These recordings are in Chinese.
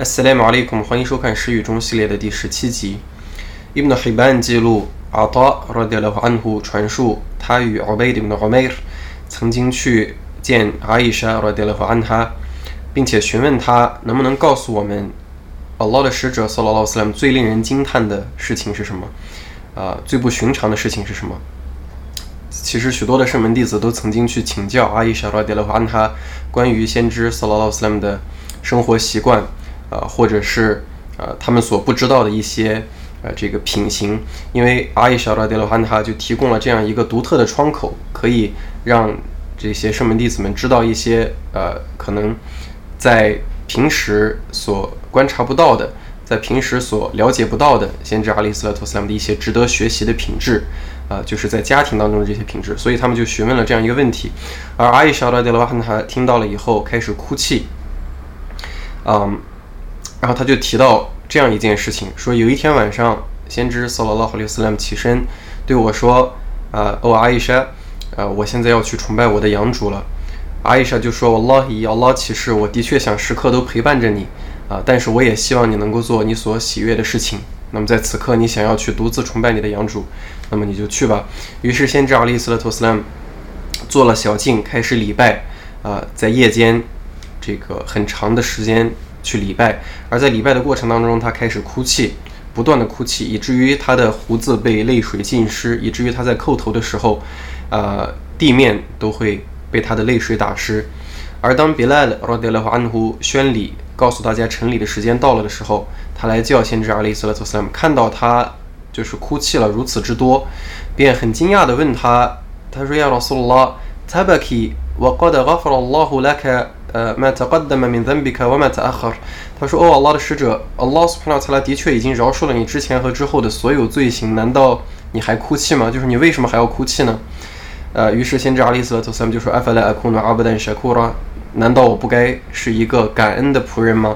Assalamu alaikum，欢迎收看诗语中系列的第17集。Ibn Hibban 记录Ata radiyallahu anhu 传述他与 Ubayd ibn Umayr 曾经去见 Aisha radiyallahu anha， 并且询问他能不能告诉我们 Allah 的使者 sallallahu alaihi wasallam 最令人惊叹的事情是什么，最不寻常的事情是什么。其实许多的圣门弟子都曾经去请教 Aisha radiyallahu anha 关于先知 sallallahu alaihi wasallam 的生活习惯，或者是他们所不知道的一些这个品行，因为 Aisha radiyallahu anha 就提供了这样一个独特的窗口，可以让这些圣门弟子们知道一些可能在平时所观察不到的，在平时所了解不到的先知阿里斯拉图斯拉姆的一些值得学习的品质，就是在家庭当中的这些品质，所以他们就询问了这样一个问题，而 Aisha radiyallahu anha 听到了以后开始哭泣，然后他就提到这样一件事情，说有一天晚上，先知 sallallahu alaihi wasallam 起身对我说Aisha，我现在要去崇拜我的养主了。Aisha 就说 Wallahi Allah 启示，我的确想时刻都陪伴着你，但是我也希望你能够做你所喜悦的事情。那么在此刻你想要去独自崇拜你的养主，那么你就去吧。于是先知阿里斯拉图斯拉姆做了小径，开始礼拜，在夜间这个很长的时间去礼拜，而在礼拜的过程当中，他开始哭泣，不断的哭泣，以至于他的胡子被泪水浸湿，以至于他在叩头的时候，地面都会被他的泪水打湿。而当 Bilal radiyallahu anhu 宣礼，告诉大家晨礼的时间到了的时候，他来叫先知阿里斯拉图斯拉姆，看到他就是哭泣了如此之多，便很惊讶地问他，他说 Ya Rasulullah tabaki wa qad ghafara Allahu laka ما تقدم من ذنبك وما تأخر。 他说Allah 的使者 Allah subhanahu wa ta'ala 的确已经饶恕了你之前和之后的所有罪行，难道你还哭泣吗？就是你为什么还要哭泣呢？于是先知阿里斯拉图斯拉姆就说 أفلا أكون عبدا شكورا， 难道我不该是一个感恩的仆人吗？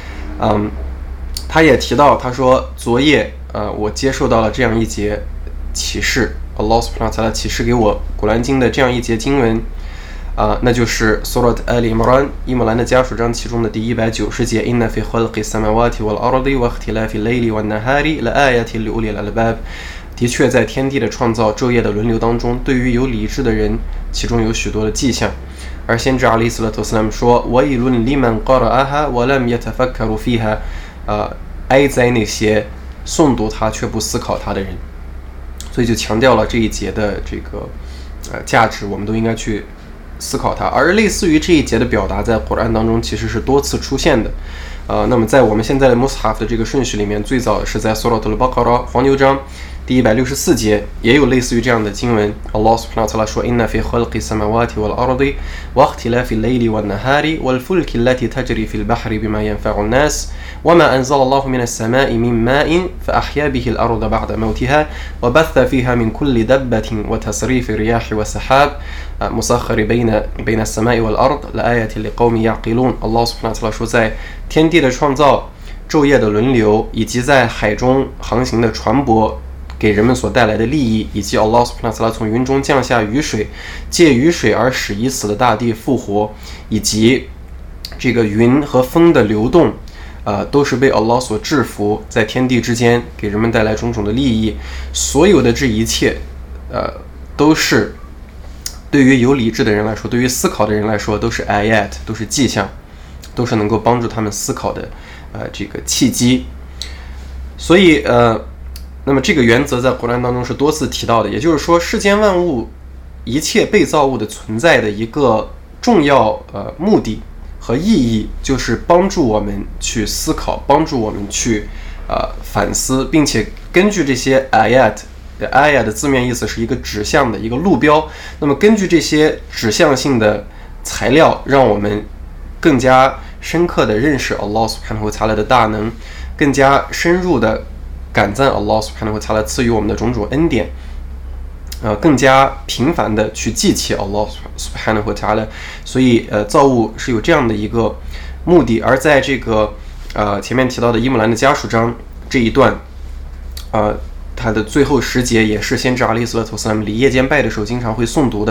他也提到，他说昨夜我接受到了这样一节启示， Allah subhanahu wa ta'ala 启示给我古兰经的这样一节经文，那就是 Surat Al-Imran 伊姆兰的家属章其中的第190节 Inna fi khalqi samawati wal ardi wa ikhtilafi al-layli wan nahari la ayatin li ulil albab。 的确在天地的创造昼夜的轮流当中，对于有理智的人其中有许多的迹象。而先知阿里斯拉图斯拉姆说 Wailun liman qara'aha wa lam yatafakkaru fiha， 哀哉那些诵读它却不思考它的人。所以就强调了这一节的这个价值，我们都应该去思考它。而类似于这一节的表达在古兰当中其实是多次出现的，那么在我们现在的 Mus'haf 的这个顺序里面，最早是在 Surat al-Baqarah 黄牛章第164节也有类似于这样的经文。 Allah subhanahu wa ta'ala 说 Inna fi khalqi samawati wal ardi wa ikhtilafi al-layli wan nahari wal fulki allati tajri fil bahri bima yanfa'u an-nas وما أنزل الله من السماء من ماء فأحيا به الأرض بعد موتها وبث فيها من كل دبة وتصريف الرياح والسحاب مسخر بين السماء والأرض لآية لقوم يعقلون。 Allah subhanahu wa ta'ala 说，在天地的创造、昼夜的轮流，以及在海中航行的船舶给人们所带来的利益，以及 Allah subhanahu wa ta'ala 从云中降下雨水，借雨水而使已死的大地复活，以及这个云和风的流动，都是被 Allah 所制服，在天地之间给人们带来种种的利益。所有的这一切都是对于有理智的人来说，对于思考的人来说，都是 ayat， 都是迹象，都是能够帮助他们思考的这个契机。所以那么这个原则在古兰当中是多次提到的，也就是说世间万物一切被造物的存在的一个重要目的和意义，就是帮助我们去思考，帮助我们去反思，并且根据这些 ayat 的字面意思是一个指向的一个路标，那么根据这些指向性的材料，让我们更加深刻地认识 Allah subhanahu wa ta'ala 的大能，更加深入地感赞 Allah subhanahu wa ta'ala 赐予我们的种种恩典，更加频繁地去记起 Allah subhanahu wa ta'ala。 所以造物是有这样的一个目的。而在这个前面提到的伊姆兰的家属章这一段，它的最后10节也是先知阿里斯拉图斯拉姆礼夜间拜的时候经常会诵读的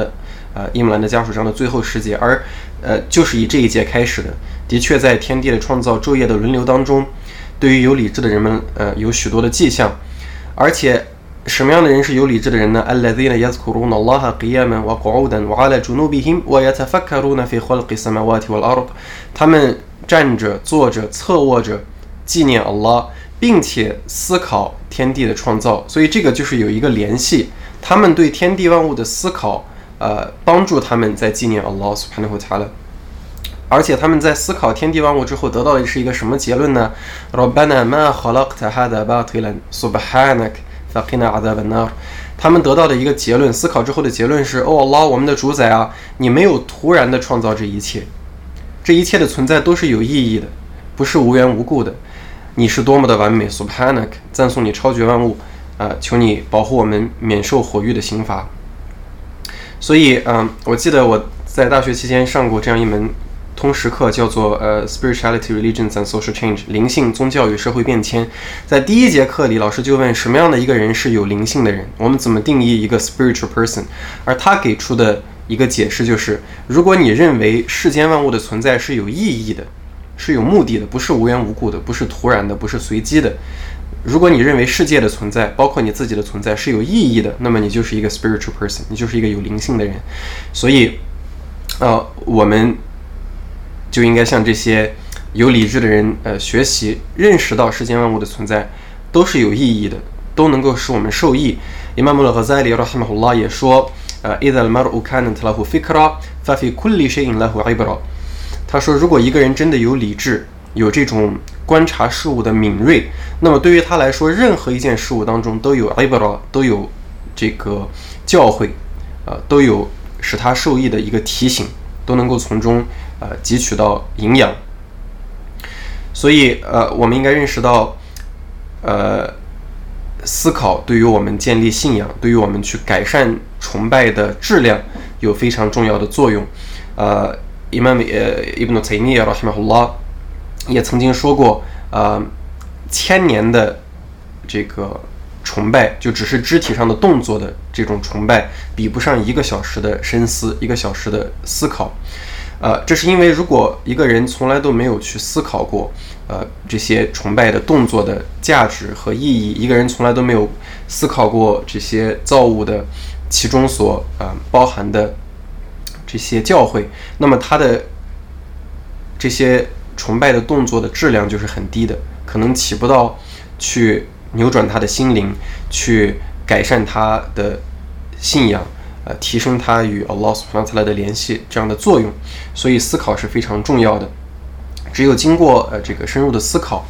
伊姆兰的家属章的最后10节，而就是以这一节开始的。的确，在天地的创造、昼夜的轮流当中，对于有理智的人们，有许多的迹象。而且，什么样的人是有理智的人呢？ الذين يذكرون الله قياما وقعودا وعلى جنوبهم ويتفكرون في خلق السماوات والأرض。他们站着、坐着、侧卧着，纪念 Allah， 并且思考天地的创造。所以这个就是有一个联系，他们对天地万物的思考，帮助他们在纪念 Allah subhanahu wa ta'ala。而且他们在思考天地万物之后得到的是一个什么结论呢？ ربنا ما خلقت هذا باطلا سبحانك فقنا عذاب النار。他们得到的一个结论，思考之后的结论是：哦Allah，我们的主宰啊，你没有突然的创造这一切，这一切的存在都是有意义的，不是无缘无故的。你是多么的完美 ，Subhanak， 赞颂你超绝万物，求你保护我们免受火狱的刑罚。所以，我记得我在大学期间上过这样一门通识课，叫做Spirituality, Religions and Social Change， 灵性、宗教与社会变迁。在第1节课里，老师就问什么样的一个人是有灵性的人，我们怎么定义一个 spiritual person？ 而他给出的一个解释就是，如果你认为世间万物的存在是有意义的，是有目的的，不是无缘无故的，不是突然的，不是随机的。如果你认为世界的存在，包括你自己的存在是有意义的，那么你就是一个 spiritual person， 你就是一个有灵性的人。所以，我们就应该向这些有理智的人学习，认识到世间万物的存在都是有意义的，都能够使我们受益。Imam al-Ghazali rahimahullah 也说إذا المرء كانت له فكرة ففي كل شيء له عبرة。他说，如果一个人真的有理智，有这种观察事物的敏锐，那么对于他来说，任何一件事物当中都有 ibra， 都有这个教诲，都有使他受益的一个提醒，都能够从中汲取到营养。所以我们应该认识到，思考对于我们建立信仰，对于我们去改善崇拜的质量有非常重要的作用。Imam Ibn Taymiyyah rahimahullah 也曾经说过，1000年的这个崇拜，就只是肢体上的动作的这种崇拜，比不上1个小时的深思，1个小时的思考。这是因为如果一个人从来都没有去思考过这些崇拜的动作的价值和意义，一个人从来都没有思考过这些造物的其中所包含的这些教诲，那么他的这些崇拜的动作的质量就是很低的，可能起不到去扭转他的心灵，去改善他的信仰，提升他与 Allah subhanahu wa ta'ala 的联系这样的作用。所以思考是非常重要的。只有经过这个深入的思考，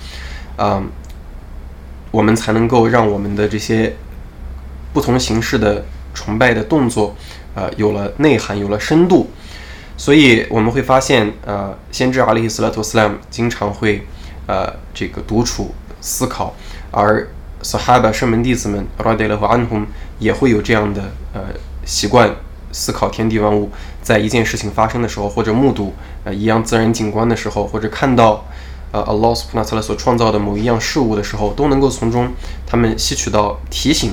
我们才能够让我们的这些不同形式的崇拜的动作有了内涵，有了深度。所以我们会发现先知阿里斯拉图斯拉姆经常会这个独处思考，而Sahaba 圣门弟子们 radiyallahu anhum 也会有这样的习惯，思考天地万物，在一件事情发生的时候，或者目睹一样自然景观的时候，或者看到Allah subhanahu wa ta'ala 所创造的某一样事物的时候，都能够从中他们吸取到提醒。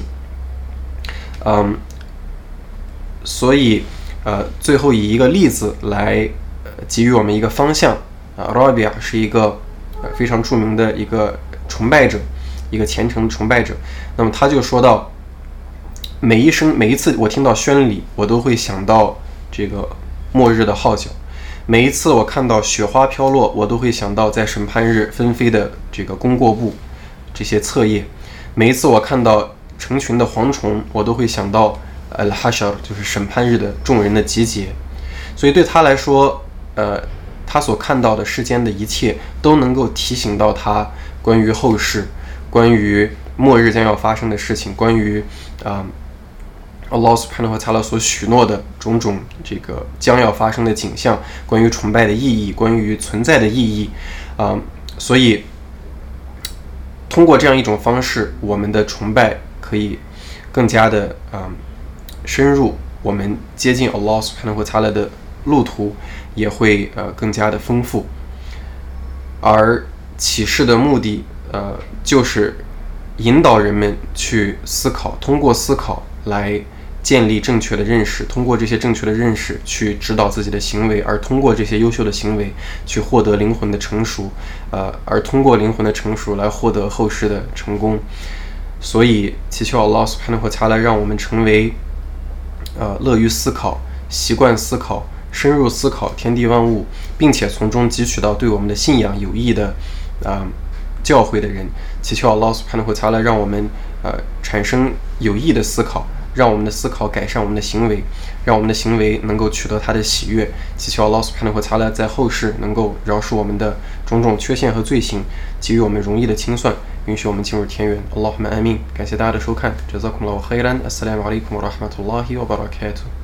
所以最后以一个例子来给予我们一个方向。Rabia 是一个非常著名的一个崇拜者，一个虔诚的崇拜者。那么他就说到，每一次我听到宣礼，我都会想到这个末日的号角；每一次我看到雪花飘落，我都会想到在审判日纷飞的这个功过簿这些册页；每一次我看到成群的蝗虫，我都会想到al-hashar， 就是审判日的众人的集结。所以对他来说，他所看到的世间的一切都能够提醒到他关于后世，关于末日将要发生的事情，关于Allah subhanahu wa ta'ala 所许诺的种种这个将要发生的景象，关于崇拜的意义，关于存在的意义。所以通过这样一种方式，我们的崇拜可以更加的深入，我们接近 Allah subhanahu wa ta'ala 的路途也会更加的丰富。而启示的目的就是引导人们去思考，通过思考来建立正确的认识，通过这些正确的认识去指导自己的行为，而通过这些优秀的行为去获得灵魂的成熟，而通过灵魂的成熟来获得后世的成功。所以祈求 Allah subhanahu wa ta'ala 让我们成为乐于思考、习惯思考、深入思考天地万物，并且从中汲取到对我们的信仰有益的教诲的人。祈求 Allah subhanahu wa ta'ala 让我们产生有益的思考，让我们的思考改善我们的行为，让我们的行为能够取得他的喜悦。祈求 Allah subhanahu wa ta'ala 在后世能够饶恕我们的种种缺陷和罪行，给予我们容易的清算，允许我们进入天园。Allahumma amin。感谢大家的收看，Jazakumullahu khairan。Assalamu alaikum wa rahmatullahi wa barakatuh。